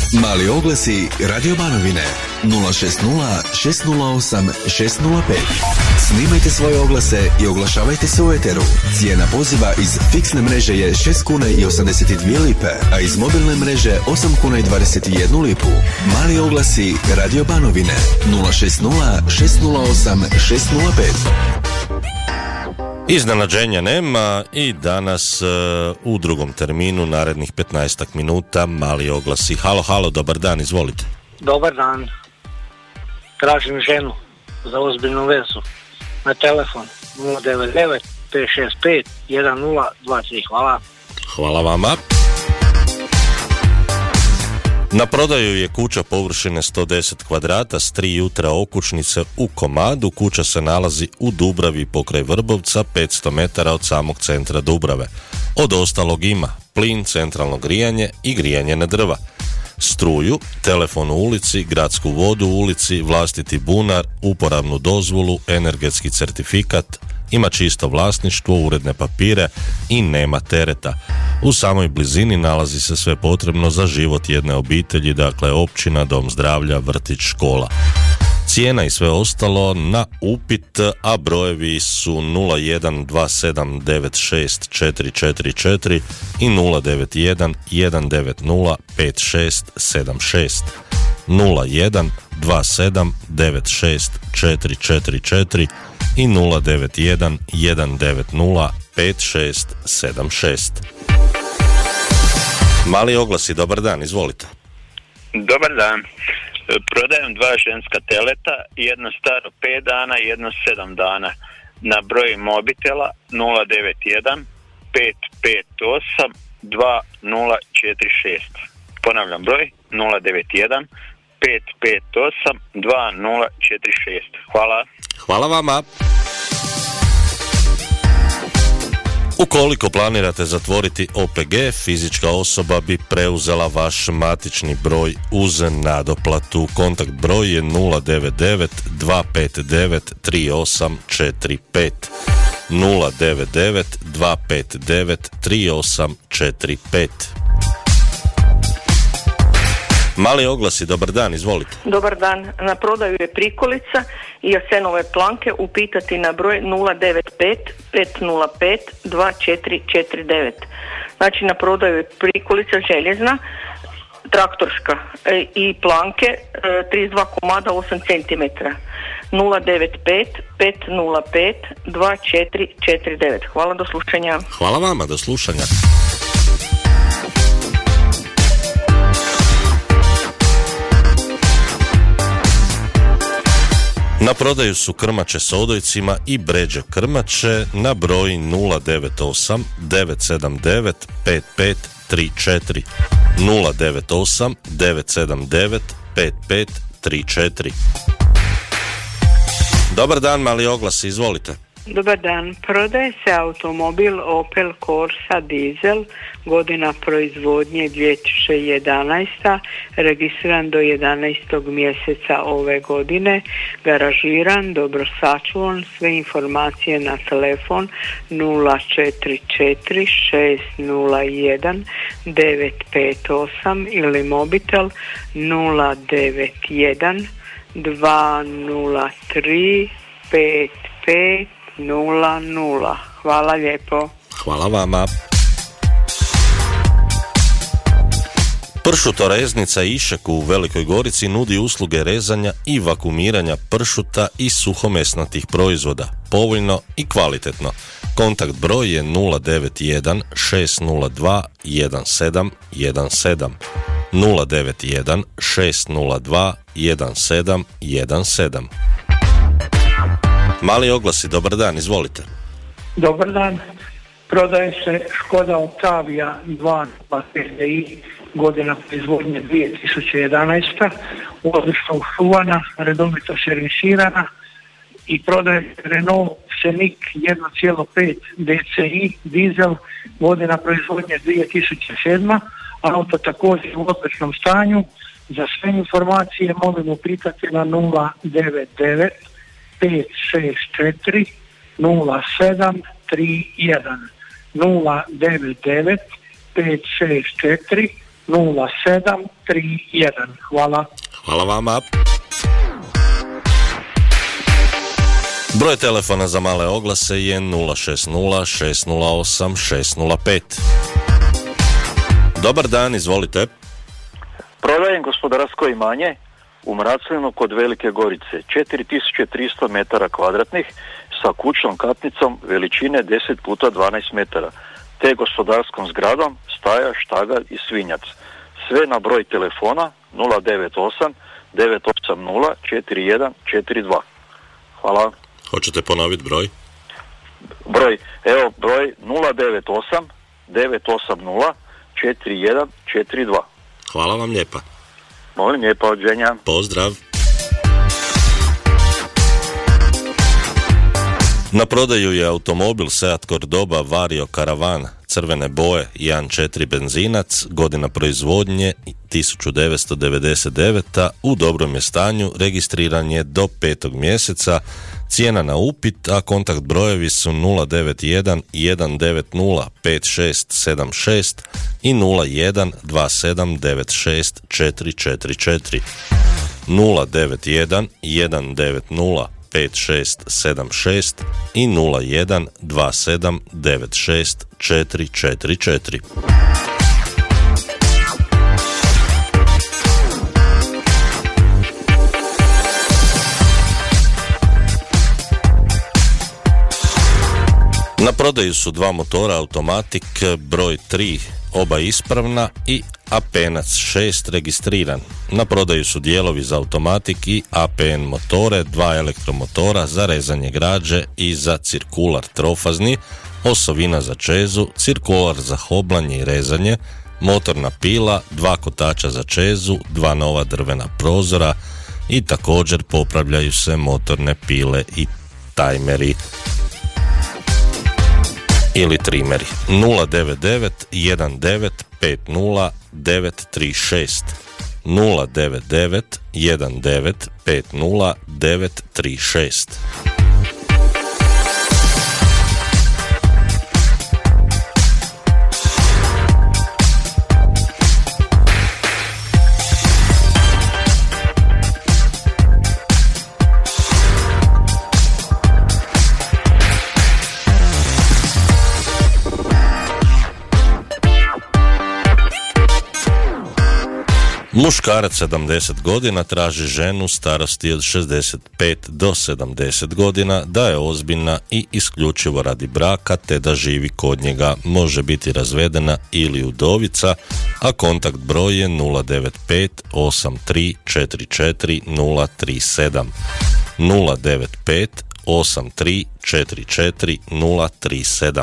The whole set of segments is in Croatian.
Mali oglasi Radio Banovine 060 608 605. Snimajte svoje oglase i oglašavajte se u eteru. Cijena poziva iz fiksne mreže je 6 kuna i 82 lipe, a iz mobilne mreže 8 kuna i 21 lipu. Mali oglasi Radio Banovine 060 608 605. Iznenađenja nema i danas u drugom terminu, narednih 15 minuta, mali oglasi. Halo, dobar dan, izvolite. Dobar dan. Tražim ženu za ozbiljnu vezu na telefon 099 565 1023. Hvala. Hvala vama. Na prodaju je kuća površine 110 kvadrata s 3 jutra okućnice u komadu. Kuća se nalazi u Dubravi pokraj Vrbovca, 500 metara od samog centra Dubrave. Od ostalog ima plin, centralno grijanje i grijanje na drva, struju, telefon u ulici, gradsku vodu u ulici, vlastiti bunar, uporabnu dozvolu, energetski certifikat, ima čisto vlasništvo, uredne papire i nema tereta. U samoj blizini nalazi se sve potrebno za život jedne obitelji, dakle općina, dom zdravlja, vrtić, škola. Cijena i sve ostalo na upit, a brojevi su 012796 444 i 091 190 5676. 012796 444 i 091 190 5676. Mali oglasi, dobar dan, izvolite. Dobar dan. Prodajem 2 ženska teleta, jedno staro 5 dana i jedno 7 dana. Na broj mobitela 091 558 2046. Ponavljam broj 091 558 2046. Hvala. Hvala vama. Ukoliko planirate zatvoriti OPG, fizička osoba bi preuzela vaš matični broj uz nadoplatu. Kontakt broj je 099 259 3845. 099 259 3845. Mali oglasi, dobar dan, izvolite. Dobar dan, na prodaju je prikolica i Jasenove planke, upitati na broj 095 505 2449. Znači na prodaju je prikolica željezna, traktorska i planke 32 komada 8 cm. 095 505 2449. Hvala, do slušanja. Hvala vama, do slušanja. Na prodaju su krmače s odojcima i bređe krmače na broj 098 979 5534. 098 979 5534. Dobar dan, mali oglas, izvolite. Dobar dan, prodaje se automobil Opel Corsa dizel, godina proizvodnje 2011. registriran do 11. mjeseca ove godine, garažiran, dobro sačuvan, sve informacije na telefon 044 601 958 ili mobitel 091 203 5500. Hvala lijepo. Hvala vama. Pršutoreznica Išek u Velikoj Gorici nudi usluge rezanja i vakuumiranja pršuta i suhomesnatih proizvoda, povoljno i kvalitetno. Kontakt broj je 091 602 1717. 091 602 1717. Mali oglasi, dobar dan, izvolite. Dobar dan, prodaje se Škoda Octavia 2 TDI, godina proizvodnje 2011. Odlično ušuvana, redovito servisirana, i prodaje Renault Scenic 1.5 DCI dizel, godina proizvodnje 2007. Auto također u odličnom stanju. Za sve informacije molim upitati na 099 564 0731. 099 564 0731. Hvala. Hvala vama. Broj telefona za male oglase je 060 608 605. Dobar dan, izvolite. Prodajem gospodarsko imanje u Mraclinu kod Velike Gorice, 4300 metara kvadratnih sa kućnom katnicom veličine 10 puta 12 metara, te gospodarskom zgradom, staja, štagalj i svinjac. Sve na broj telefona 098 980 4142. Hvala. Hoćete ponoviti broj? Broj 098 980 4142. Hvala vam lijepa. Molim lijepa, odženja. Pozdrav. Na prodaju je automobil Seat Cordoba Vario Caravan crvene boje 1.4 benzinac, godina proizvodnje 1999. U dobrom je stanju, registriran je do 5. mjeseca, cijena na upit, a kontakt brojevi su 091 190 5676 i 01 2796 444. 091 190 5676 i 01 2796 444. Na prodaju su dva motora Automatic broj 3, oba ispravna, i APN 6 registriran. Na prodaju su dijelovi za Automatic i APN motore, dva elektromotora za rezanje građe i za cirkular trofazni, osovina za čezu, cirkular za hoblanje i rezanje, motorna pila, dva kotača za čezu, dva nova drvena prozora i također popravljaju se motorne pile i tajmeri ili trimeri. 099 19 50 936 099 19 50 936. Muškarac 70 godina traži ženu starosti od 65 do 70 godina, da je ozbiljna i isključivo radi braka, te da živi kod njega, može biti razvedena ili udovica, a kontakt broj je 095 83 44 037. 095 83 44 037.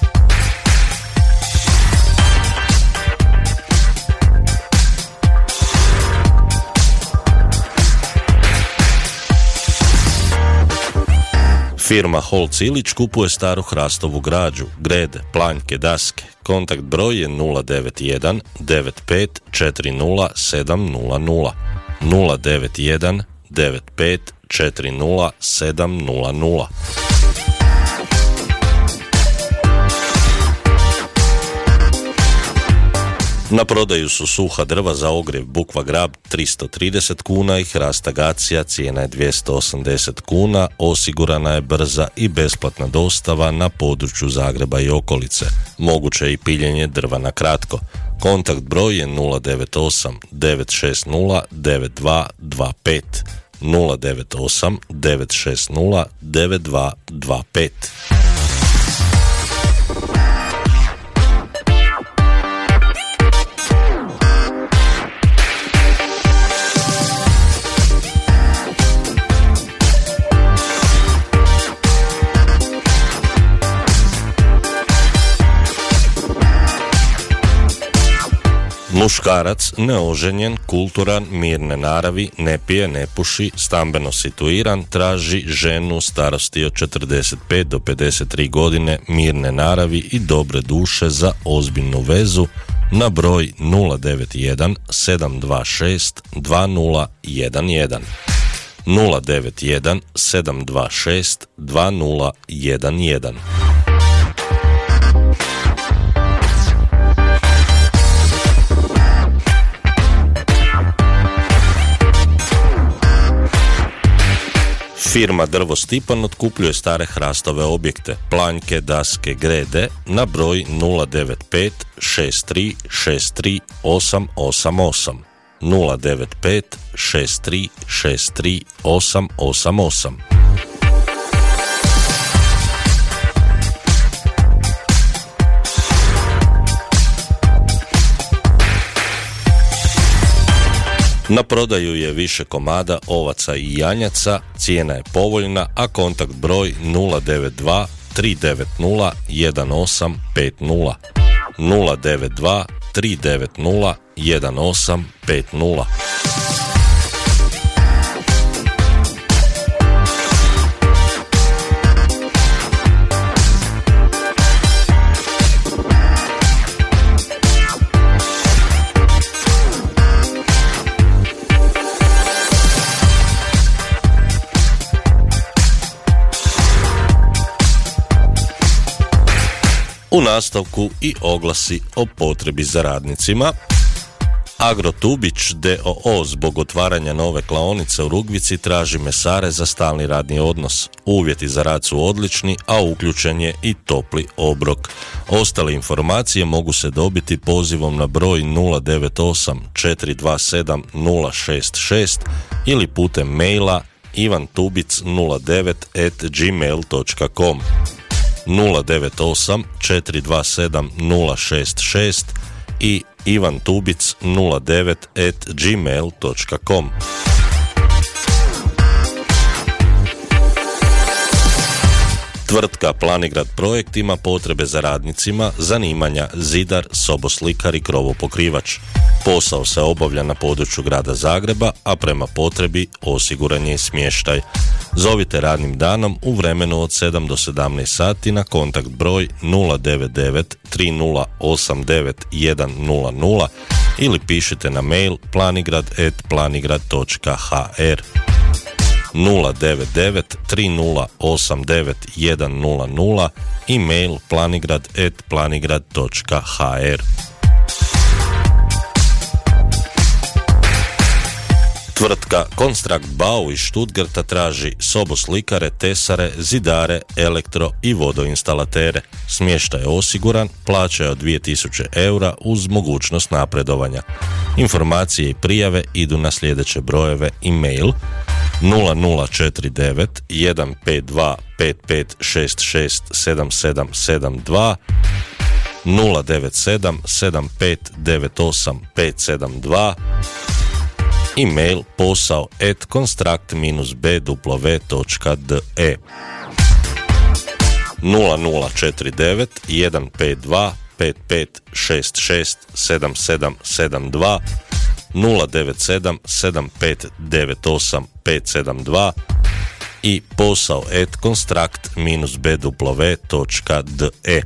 Firma Holc Ilić kupuje staru hrastovu građu, grede, planjke, daske. Kontakt broj je 091 95 40 700. 091 95 40 700. Na prodaju su suha drva za ogrjev bukva grab 330 kuna i hrast agacija, cijena je 280 kuna, osigurana je brza i besplatna dostava na području Zagreba i okolice. Moguće je i piljenje drva na kratko. Kontakt broj je 098 960 9225. 098 960 9225. Muškarac, neoženjen, kulturan, mirne naravi, ne pije, ne puši, stambeno situiran, traži ženu starosti od 45 do 53 godine, mirne naravi i dobre duše za ozbiljnu vezu na broj 091 726 2011. 091 726 2011. Firma Drvo Stipan otkupljuje stare hrastove objekte, planjke, daske, grede na broj 095 63 63 888. 095 63 63 888. Na prodaju je više komada ovaca i janjaca, cijena je povoljna, a kontakt broj 092 390 1850. 092 390 1850. U nastavku i oglasi o potrebi za radnicima. Agrotubić d.o.o. zbog otvaranja nove klaonice u Rugvici traži mesare za stalni radni odnos. Uvjeti za rad su odlični, a uključen je i topli obrok. Ostale informacije mogu se dobiti pozivom na broj 098 427 066 ili putem maila ivantubic09@gmail.com 098 427 066 i ivantubic09@gmail.com. Tvrtka Planigrad Projekt ima potrebe za radnicima, zanimanja zidar, soboslikar i krovopokrivač. Posao se obavlja na području grada Zagreba, a prema potrebi osiguran je i smještaj. Zovite radnim danom u vremenu od 7 do 17 sati na kontakt broj 099 3089 100 ili pišite na mail planigrad@planigrad.hr 099 3089 100 i mail planigrad@planigrad.hr. Tvrtka Konstrakt Bau iz Stuttgarta traži soboslikare, tesare, zidare, elektro i vodoinstalatere. Smještaj je osiguran, plaća je od 2000 eura uz mogućnost napredovanja. Informacije i prijave idu na sljedeće brojeve i mail 0049 152 5566 7772 097 7598 572 e-mail posao@konstrakt-bw.de 0049 152 5566 7772 097 7598 572 i posao@konstrakt-bw.de.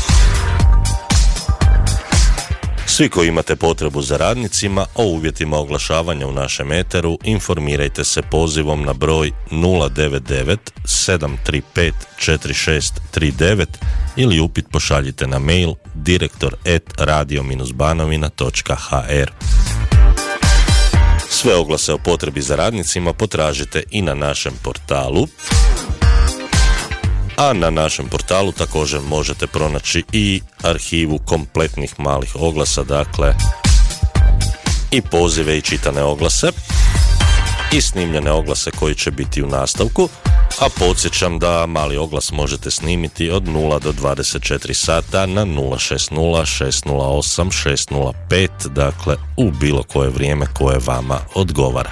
Svi koji imate potrebu za radnicima, o uvjetima oglašavanja u našem eteru informirajte se pozivom na broj 099 735 4639 ili upit pošaljite na mail direktor@radio-banovina.hr. Sve oglase o potrebi za radnicima potražite i na našem portalu. A na našem portalu također možete pronaći i arhivu kompletnih malih oglasa, dakle i pozive i čitane oglase i snimljene oglase koji će biti u nastavku, a podsjećam da mali oglas možete snimiti od 0 do 24 sata na 060 608 605, dakle u bilo koje vrijeme koje vama odgovara.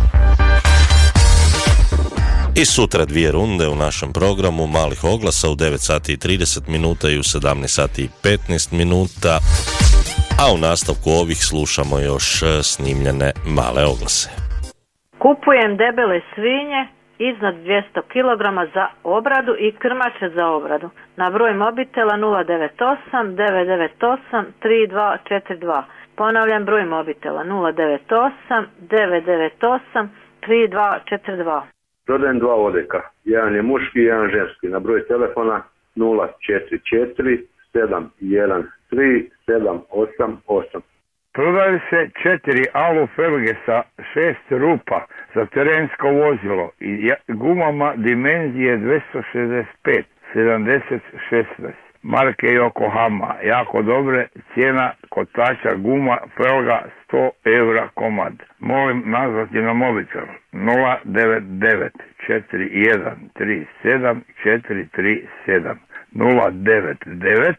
I sutra 2 runde u našem programu malih oglasa u 9 sati i 30 minuta i u 17 sati i 15 minuta, a u nastavku ovih slušamo još snimljene male oglase. Kupujem debele svinje iznad 200 kg za obradu i krmače za obradu. Na broj mobitela 098 998 3242. Ponavljam broj mobitela 098 998 3242. Prodajem 2 odeka, jedan je muški i jedan ženski, na broj telefona 044 713 788. Prodaju se 4 alu felge sa 6 rupa za terensko vozilo i gumama dimenzije 265 70-16 marke Yokohama, jako dobre, cijena kotača guma felga 100 € komad. Molim nazvati na mobitel 099 4137 437 099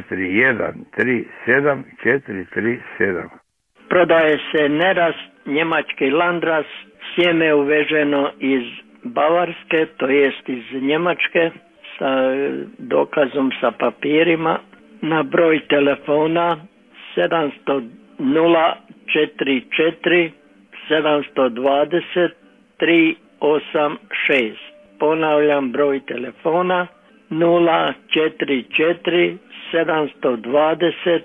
4137 437. Prodaje se nerast njemački landras, sjeme uveženo iz Bavarske, to jest iz Njemačke, sa dokazom sa papirima, na broj telefona 700 044 720 386. Ponavljam broj telefona 044 720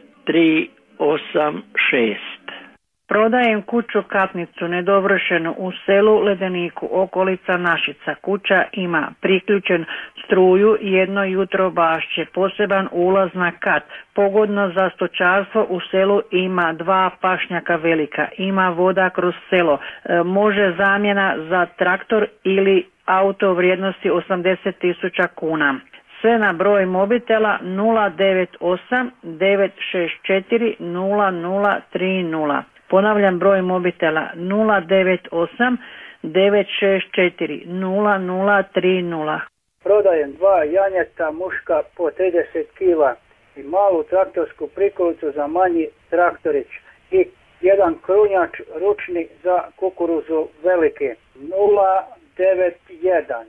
386. Prodajem kuću katnicu nedovršenu u selu Ledeniku, okolica Našica. Kuća ima priključen struju, jedno jutro bašće, poseban ulaz na kat, pogodno za stočarstvo. U selu ima 2 pašnjaka velika, ima voda kroz selo, može zamjena za traktor ili auto vrijednosti 80.000 kuna. Sve na broj mobitela 098 964 0030. Ponavljam broj mobitela 098 964 0030. Prodajem 2 janjeta muška po 30 kila i malu traktorsku prikolicu za manji traktorić i jedan krunjač ručni za kukuruzu veliki 091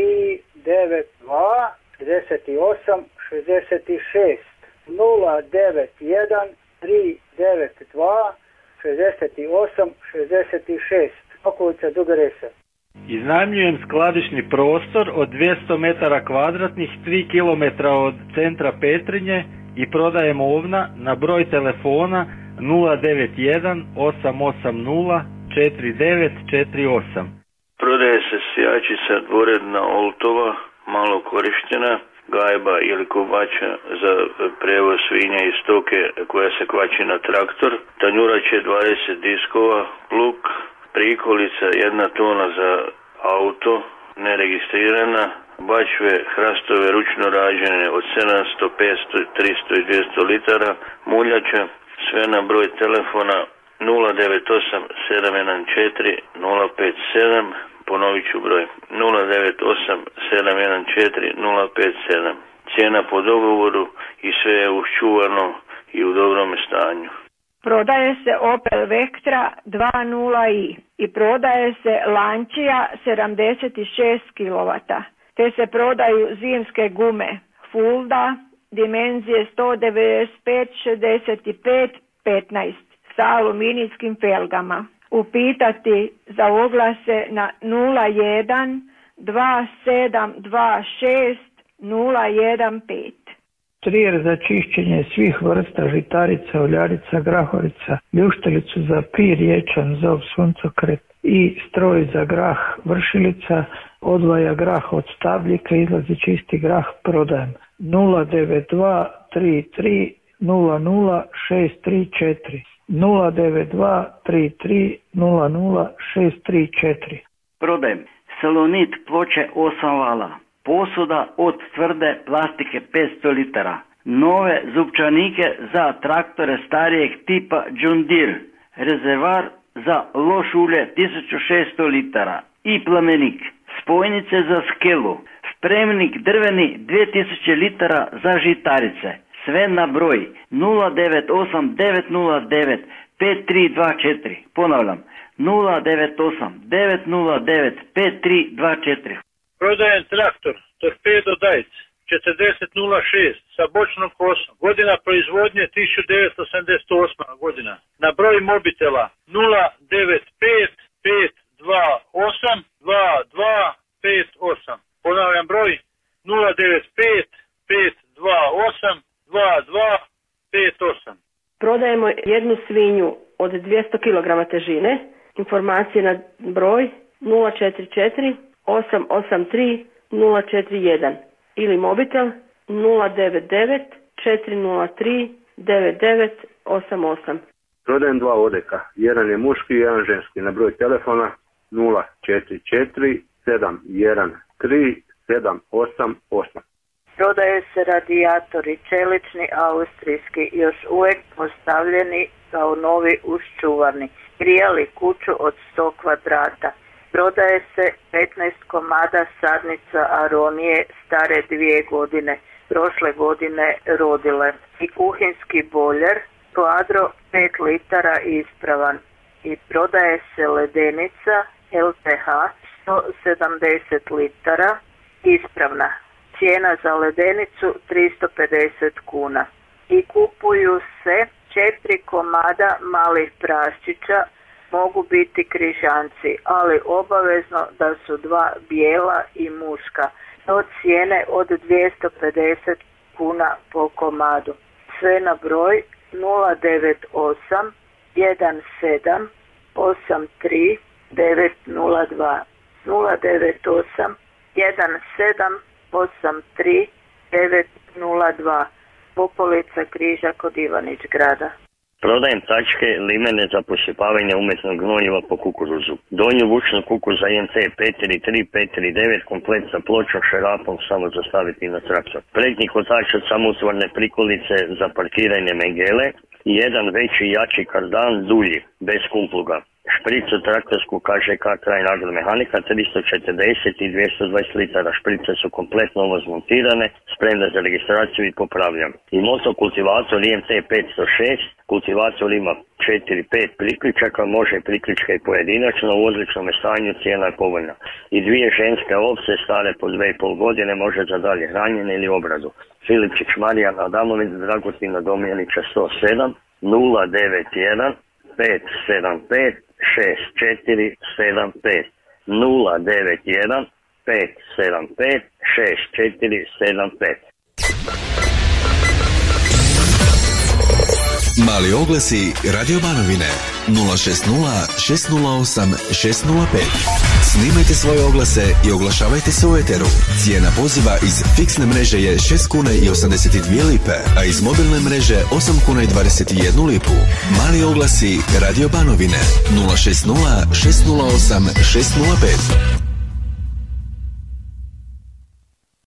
392 68 66 091 392 68 66. Okolica Duge Rese. Iznajmljujem skladišni prostor od 200 metara kvadratnih, 3 km od centra Petrinje i prodajem ovna na broj telefona 091 880 4948. Prodaje se sijačica dvoredna Oltova, malo korištena, gajba ili kovača za prijevoz svinja i stoke koja se kvači na traktor, tanjurače 20 diskova, plug, prikolica 1 tona za auto, neregistrirana, bačve hrastove ručno rađene od 700, 500, 300 i 200 litara, muljača, sve na broj telefona 098 714 057. Ponovit ću broj 098 714 057. Cijena po dogovoru i sve je uščuvano i u dobrom stanju. Prodaje se Opel Vectra 2.0i i prodaje se Lancia 76 kW. Te se prodaju zimske gume Fulda dimenzije 195 65 15 sa aluminijskim felgama. Upitati za oglase na 01 2726 015. Trijer za čišćenje svih vrsta žitarica, uljarica, grahorica, ljuštalicu za pir, ječam, zob, suncokret i stroj za grah, vršilica, odvaja grah od stabljika, izlazi čisti grah, prodajem 092 33 00 634 092 33 00 634. Prodajem Salonit ploče 8 vala, posuda od tvrde plastike 500 litara, nove zupčanike za traktore starijeg tipa John Deere, rezervar za lož ulje 1600 litara i plamenik, spojnice za skelu, spremnik drveni 2000 litara za žitarice. Sve na broj 098 909 5324. Ponavljam 098 909 5324. Prodajem traktor Torpedo Dajc 4006 sa bočnom kosom. Godina proizvodnje 1978. godina. Na broj mobitela 095 528 2258. Ponavljam broj 095 528 2258. Prodajemo jednu svinju od 200 kg težine. Informacije na broj 044 883 041 ili mobitel 099 403 9988. Prodajem 2 odeka. Jedan je muški i jedan ženski. Na broj telefona 044 713 788. Prodaje se radijatori čelični austrijski, još uvijek postavljeni kao novi uščuvani, grijali kuću od 100 kvadrata. Prodaje se 15 komada sadnica aronije stare 2 godine, prošle godine rodile, i kuhinski bojler Quadro 5 litara ispravan, i prodaje se ledenica LPH 170 litara ispravna. Cijena za ledenicu 350 kuna. I kupuju se 4 komada malih praščića, mogu biti križanci, ali obavezno da su 2 bijela i muška, do cijene od 250 kuna po komadu. Sve na broj 098 17 83 902 098 17 83 902 Popolica Križa kod Ivanić grada. Prodajem tačke limene za posipavanje umjetnog gnojiva po kukuruzu. Donju vučnu kukuruza IMC 533 539 komplet sa pločom šerapom samo za staviti na traktor. Prednji kotač od samoustvarne prikolice za parkiranje mengele i jedan veći jači kardan dulji, bez kumpluga. Špricu traktorsku KŽK trajna agromehanika 340 i 220 litara. Šprice su kompletno zmontirane, spremne za registraciju i popravljam. I motokultivator IMC 506, kultivator ima 4-5 priključaka, može priključka i pojedinačno, u odličnom stanju, cijena je povoljna. I 2 ženske ovce stare po 2,5 godine, može za dalje hranjenje ili obradu. Filipčić Marijan Adamović, Dragostina Domjanića 107 091 575 6475 091 575 6475. Mali oglasi Radio Banovine 060 608 605. Snimajte svoje oglase i oglašavajte se u eteru. Cijena poziva iz fiksne mreže je 6 kuna i 82 lipe, a iz mobilne mreže 8 kuna i 21 lipu. Mali oglasi Radio Banovine 060 608 605.